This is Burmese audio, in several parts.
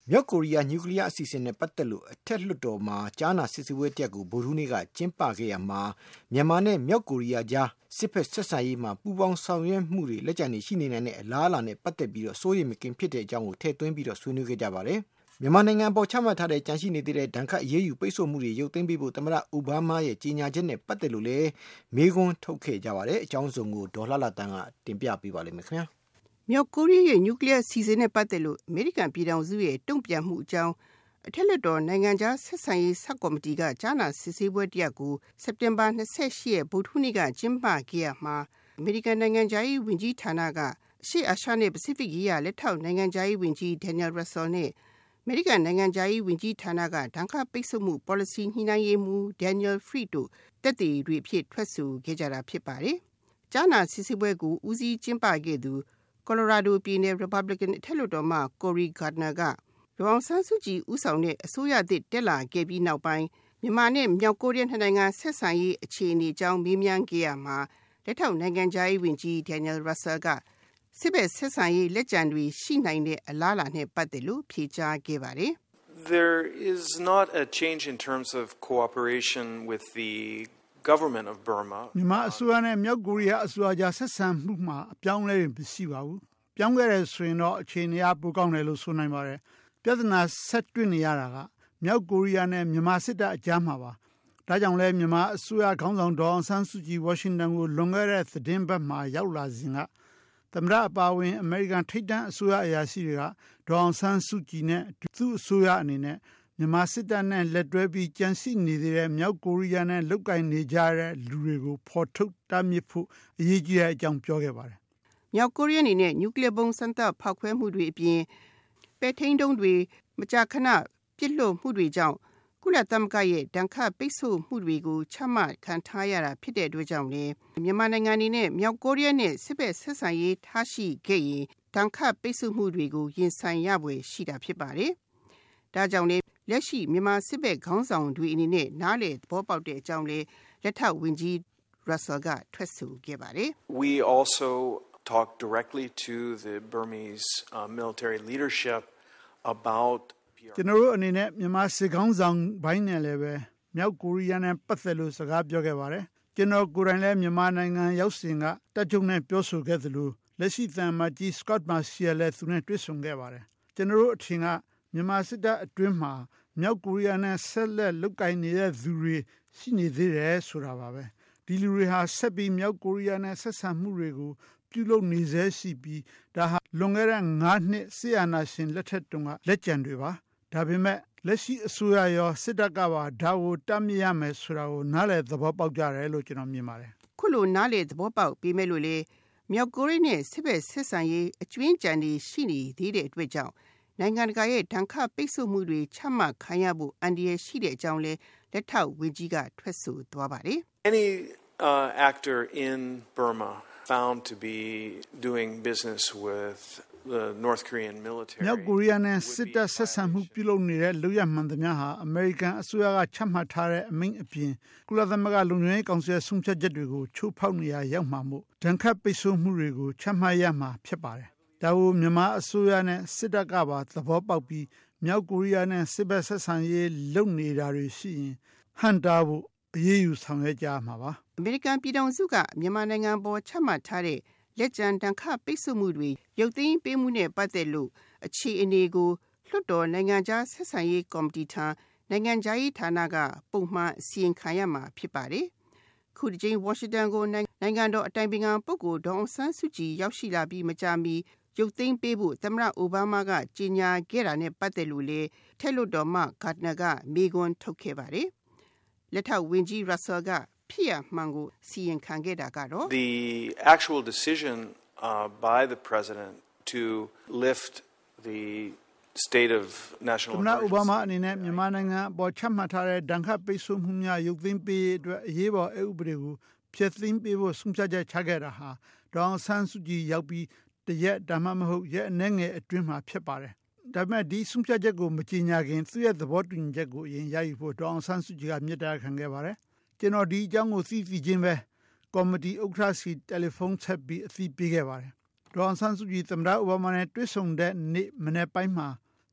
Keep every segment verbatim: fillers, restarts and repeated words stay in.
မြောက်ကိုရီးယားနျူကလ িয়ার အစီအစဉ်နဲ့ပတ်သက်လို့အထက်လွှတ်တော်မှာကြားနာစစ်ဆေးပွဲတစ်ရပ်ကိုဗုဒ္ဓဟူးနေ့ကကျင်းပခဲ့ရမှာမြန်မာနဲ့မြောက်ကိုရီးယားကြားစစ်ဖက်ဆက်ဆံရေးမှာပူးပေါင်းဆောင်ရွက်မှုတွေလက်ကျန်နေရှိနေနိုင်တဲ့အလားအလာနဲ့ပတ်သက်ပြီးတော့စိုးရိမ်မကင်းဖြစ်တဲ့အကြောင်းကိုထည့်သွင်းပြီးတော့ဆွေးနွေးခဲ့ကြပါတယ်။မြန်မာနိုင်ငံပေါ်ချမှတ်ထားတဲ့ကြန့်ရှိနေတဲ့ဒဏ်ခတ်အရေးယူပိတ်ဆို့မှုတွေရုပ်သိမ်းပေးဖို့သမ္မတအိုဘားမားရဲ့ကြေညာချက်နဲ့ပတ်သက်လို့လည်းမေးခွန်းထုတ်ခဲ့ကြပါတယ်။အကြောင်းစုံကိုဒေါ်လှလှတန်းကတင်ပြပေးပါလိမ့်မယ်ခင်ဗျာ။မြောက်ကိုရီးယားရဲ့နျူကလ িয়ার စီစဉ်နဲ့ပတ်သက်လို့အမေရိကန်ပြည်ထောင်စုရဲ့တုံ့ပြန်မှုအကြောင်းအထက်လွှတ်တော်နိုင်ငံခြားဆက်ဆံရေးဆပ်ကော်မတီကကြားနာစစ်ဆေးပွဲတစ်ရပ်ကိုစက်တင်ဘာ၂၈ရက်ဗုဒ္ဓဟူးနေ့ကကျင်းပခဲ့ရမှာအမေရိကန်နိုင်ငံခြားရေးဝန်ကြီးဌာနကအရှေ့အာရှနဲ့ပစိဖိတ်ရေးရာလက်ထောက်နိုင်ငံခြားရေးဝန်ကြီး Daniel Russell နဲ့အမေရိကန်နိုင်ငံခြားရေးဝန်ကြီးဌာနကဒဏ်ခတ်ပိတ်ဆို့မှု policy ညှိနှိုင်းရေးမှူး Daniel Fried တို့တက်တည်တွေအဖြစ်ထွက်ဆိုခဲ့ကြတာဖြစ်ပါတယ်။ကြားနာစစ်ဆေးပွဲကိုဦးစီးကျင်းပခဲ့သူColorado ပြည်နယ် Republican အထက်လွှတ်တော်မှ Cory Gardner ကဒေါ်အောင်ဆန်းစုကြည်ဦးဆောင်တဲ့အစိုးရသစ်တက်လာခဲ့ပြီးနောက်ပိုင်းမြန်မာနဲ့မြောက်ကိုရီးယားနှစ်နိုင်ငံဆက်ဆံရေးအခြေအနေအကြောင်းမေးမြန်းခဲ့ရမှာလက်ထောက်နိုင်ငံခြားရေးဝန်ကြီး Daniel Russell ကစစ်ဘက်ဆက်ဆံရေးလက်ကျန်တွေရှိနိုင်တဲ့အလားအလာနဲ့ပတ်သက်လို့ဖြေကြားခဲ့ပါတယ်။ There is not a change in terms of cooperation with the government of Burma. မြန်မာအစိုးရနဲ့မြောက်ကိုရီးယားအစိုးရကြားဆက်ဆံမှုမှာအပြောင်းအလဲတွေမရှိပါဘူး။ပြောင်းခဲ့တယ်ဆိုရင်တော့အခြေအနေအပိုကောင်းတယ်လို့ဆိုနိုင်ပါတယ်။ပြဿနာဆက်တွေ့နေရတာကမြောက်ကိုရီးယားနဲ့မြန်မာစစ်တပ်အကြားမှာပါ။ဒါကြောင့်လဲမြန်မာအစိုးရခေါင်းဆောင်ဒေါ်အောင်ဆန်းစုကြည်ဝါရှင်တန်ကိုလွန်ခဲ့တဲ့သတင်းပတ်မှာရောက်လာစဉ်ကသမ္မတအပါအဝင်အမေရိကန်ထိပ်တန်းအစိုးရအရာရှိတွေကဒေါ်အောင်ဆန်းစုကြည်နဲ့သူ့အစိုးရအနေနဲ့မြန်မာစစ်တပ်နဲ့လက်တွဲပြီးကြံစည်နေသေးတဲ့မြောက်ကိုရီးယားနဲ့လုပ်ကိုင်နေကြတဲ့လူတွေကိုဖော်ထုတ်တားမြစ်ဖို့အရေးကြီးတဲ့အကြောင်းပြောခဲ့ပါတယ်။မြောက်ကိုရီးယားအနေနဲ့နျူကလ িয়ার ဘုံစမ်းသပ်ဖောက်ခွဲမှုတွေအပြင်ပဲထိန်းတုံးတွေမကြာခဏပြစ်လွတ်မှုတွေကြောင့်ကုလသမဂ္ဂရဲ့ဒဏ်ခတ်ပိတ်ဆို့မှုတွေကိုချမှတ်ခံထားရတာဖြစ်တဲ့အတွက်ကြောင့်လေမြန်မာနိုင်ငံအနေနဲ့မြောက်ကိုရီးယားနဲ့စစ်ဘက်ဆက်ဆံရေးထားရှိခဲ့ရင်ဒဏ်ခတ်ပိတ်ဆို့မှုတွေကိုရင်ဆိုင်ရပွဲရှိတာဖြစ်ပါတယ်။ဒါကြောင့်လေလက်ရှိမြန်မာစစ်ဘက်ခေါင်းဆောင်တွေအနေနဲ့နားလည်သဘောပေါက်တဲ့အကြောင်းလေလက်ထောက်ဝန်ကြီး Russell ကထွက်ဆိုခဲ့ပါတယ်။ We also talk directly to the Burmese uh, military leadership about ကျွန်တော်တို့အနေနဲ့မြန်မာစစ်ခေါင်းဆောင်ဘိုင်းနဲ့လည်းပဲမြောက်ကိုရီးယားနဲ့ပတ်သက်လို့စကားပြောခဲ့ပါတယ်။ကျွန်တော်ကိုယ်တိုင်လည်းမြန်မာနိုင်ငံရောက်စဉ်ကတပ်ချုပ်နဲ့ပြောဆိုခဲ့သလိုလက်ရှိသံမကြီး Scott Marciel လည်းသူနဲ့တွေ့ဆုံခဲ့ပါတယ်။ကျွန်တော်တို့အထင်ကမြန်မာစစ်တပ်အတွင်းမှာမြောက်ကိုရီးယားနဲ့ဆက်လက်လုပ်ကိုင်နေတဲ့သူတွေရှိနေသေးတယ်ဆိုတာပါပဲ။ဒီလူတွေဟာဆက်ပြီးမြောက်ကိုရီးယားနဲ့ဆက်ဆံမှုတွေကိုပြုလုပ်နေစေရှိပြီးဒါဟာလွန်ခဲ့တဲ့ငါးနှစ်ဆီယနာရှင်လက်ထက်တုန်းကလက်ကျန်တွေပါဒါပေမဲ့လက်ရှိအစိုးရရောစစ်တပ်ကပါဒါကိုတတ်မြရမယ်ဆိုတာကိုနားလည်သဘောပေါက်ကြတယ်လို့ကျွန်တော်မြင်ပါတယ်ခုလိုနားလည်သဘောပေါက်ပြီးမဲ့လို့လေမြောက်ကိုရီးယားနဲ့စစ်ဘက်ဆက်ဆံရေးအကျွင်းကြံတွေရှိနေသေးတဲ့အတွက်ကြောင့်နိုင်ငံတကာရဲ့ဒဏ်ခတ်ပိတ်ဆို့မှုတွေချမှတ်ခံရဖို့အန္တရာယ်ရှိတဲ့အကြောင်းလဲလက်ထောက်ဝန်ကြီးကထွက်ဆိုသွားပါတယ် Any uh, actor in Burma found to be doing business with the North Korean military မြောက်ကိုရီးယားနဲ့စစ်တပ်ဆက်ဆံမှုပြုလုပ်နေတဲ့လူရမှန်သမျှဟာအမေရိကန်အစိုးရကချမှတ်ထားတဲ့အမိန့်အပြင်ကုလသမဂ္ဂလုံခြုံရေးကောင်စီရဲ့ဆုံးဖြတ်ချက်တွေကိုချိုးဖောက်နေရရောက်မှာမို့ဒဏ်ခတ်ပိတ်ဆို့မှုတွေကိုချမှတ်ရမှာဖြစ်ပါတယ်။ဒါကိုမြန်မာအစိုးရနဲ့စစ်တပ်ကပါသဘောပေါက်ပြီးမြောက်ကိုရီးယားနဲ့စစ်ဘက်ဆက်ဆံရေးလုပ်နေတာတွေရှိရင်ဟန်တာဖို့အရေးယူဆောင်ရွက်ကြမှာပါ။အမေရိကန်ပြည်ထောင်စုကမြန်မာနိုင်ငံပေါ်ချမှတ်ထားတဲ့လက်ကျန်တန်ခပိတ်ဆို့မှုတွေရုပ်သိမ်းပေးမှုနဲ့ပတ်သက်လို့အခြေအနေကိုလွှတ်တော်နိုင်ငံခြားဆက်ဆံရေးကော်မတီထံနိုင်ငံခြားရေးဌာနကပုံမှန်အစီရင်ခံရမှာဖြစ်ပါတယ်။ခုဒီချိန်ဝါရှင်တန်ကိုနိုင်ငံတော်အတိုင်ပင်ခံပုဂ္ဂိုလ်ဒေါ်အောင်ဆန်းစုကြည်ရောက်ရှိလာပြီးမကြာမီရုပ်သိမ်းပေးဖို့သမ္မတအိုဘားမားကကြေညာခဲ့တာနဲ့ပတ်သက်လို့လေထက်လွတ်တော်မှဂါဒနာကမေးခွန်းထုတ်ခဲ့ပါတယ်။လက်ထောက်ဝန်ကြီး Russell ကဖြစ်ရမှန်ကိုစီရင်ခံခဲ့တာကတော့ The actual decision uh, by the president to lift the state of national emergency သမ္မတအိုဘားမားအနေနဲ့မြန်မာနိုင်ငံအပေါ်ချမှတ်ထားတဲ့ဒဏ်ခတ်ပိတ်ဆို့မှုများရုပ်သိမ်းပေးအတွက်အရေးပေါ်အဥပဒေကိုဖျက်သိမ်းပေးဖို့ဆုံးဖြတ်ချက်ချခဲ့တာဟာဒေါ်အောင်ဆန်းစုကြည်ရောက်ပြီးတရက်ဒါမှမဟုတ်ရက်အနည်းငယ်အတွင်းမှာဖြစ်ပါတယ်။ဒါပေမဲ့ဒီဆုံးဖြတ်ချက်ကိုမကြေညာခင်သူ့ရဲ့သဘောတူညီချက်ကိုအရင်ရယူဖို့ဒေါ်အောင်ဆန်းစုကြည်ကမြစ်တာခံခဲ့ပါတယ်။ကျွန်တော်ဒီအကြောင်းကိုသိသိချင်းပဲကော်မတီဥက္ကဋ္ဌစီတယ်လီဖုန်းဆက်ပြီးအသိပေးခဲ့ပါတယ်။ဒေါ်အောင်ဆန်းစုကြည်သမ္မတအိုဘားမားနဲ့တွေ့ဆုံတဲ့နေ့မနေ့ပိုင်းမှာ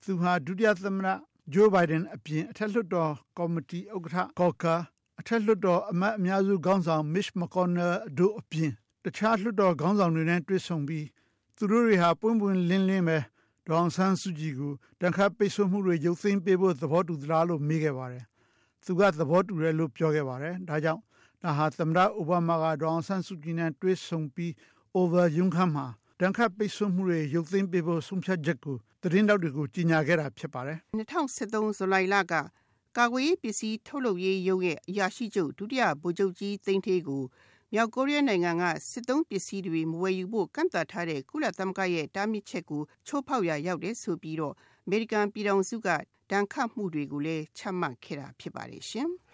သူဟာဒုတိယသမ္မတဂျိုးဘိုင်ဒန်အပြင်အထက်လွှတ်တော်ကော်မတီဥက္ကဋ္ဌကော်ကာအထက်လွှတ်တော်အမတ်အများစုခေါင်းဆောင် Mitch McConnell တို့အပြင်တခြားလွှတ်တော်ခေါင်းဆောင်တွေနဲ့တွေ့ဆုံပြီးသူတို့တွေဟာပွင့်ပွင့်လင်းလင်းပဲဒေါအောင်ဆန်းစုကြည်ကိုတန်ခတ်ပိတ်ဆို့မှုတွေရုပ်သိမ်းပေးဖို့သဘောတူသလားလို့မေးခဲ့ပါတယ်။သူကသဘောတူတယ်လို့ပြောခဲ့ပါတယ်။ဒါကြောင့်ဒါဟာသမ္မတအိုဘားမားကဒေါအောင်ဆန်းစုကြည်နဲ့တွေ့ဆုံပြီး Oval ရုံးခန်းမှာတန်ခတ်ပိတ်ဆို့မှုတွေရုပ်သိမ်းပေးဖို့ဆုံးဖြတ်ချက်ကိုသတင်းတောက်တွေကိုကြီးညာခဲ့တာဖြစ်ပါတယ်။၂၀၁၃ဇူလိုင်လကကာကွယ်ရေးပစ္စည်းထုတ်လုပ်ရေးရုံးရဲ့အရာရှိချုပ်ဒုတိယဗိုလ်ချုပ်ကြီးသိန်းဌေးကိုမြောက်ကိုရီးယားနိုင်ငံကစစ်သုံးပစ္စည်းတွေမဝယ်ယူဖို့ကန့်သတ်ထားတဲ့ကုလသမဂ္ဂရဲ့တားမြစ်ချက်ကိုချိုးဖောက်ရာရောက်တယ်ဆိုပြီးတော့အမေရိကန်ပြည်ထောင်စုကတန်ခတ်မှုတွေကိုလည်းချမှတ်ခဲ့တာဖြစ်ပါတယ်ရှင်။